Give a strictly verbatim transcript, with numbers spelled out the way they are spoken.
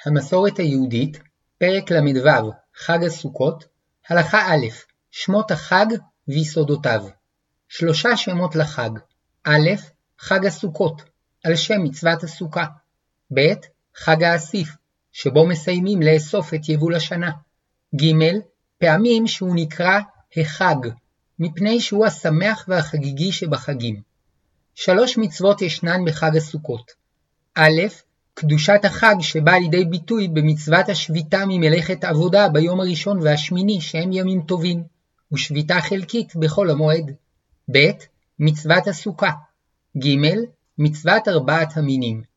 המסורת היהודית, פרק למדו, חג הסוכות, הלכה א', שמות החג ויסודותיו. שלושה שמות לחג. א', חג הסוכות, על שם מצוות הסוכה. ב', חג האסיף, שבו מסיימים לאסוף את יבול השנה. ג', פעמים שהוא נקרא החג, מפני שהוא השמח והחגיגי שבחגים. שלוש מצוות ישנן בחג הסוכות. א', קדושת החג שבא לידי ביטוי במצוות השביתה ממלאכת עבודה ביום הראשון והשמיני שהם ימים טובים, ושביתה חלקית בכל המועד. ב', מצוות הסוכה. ג', מצוות ארבעת המינים.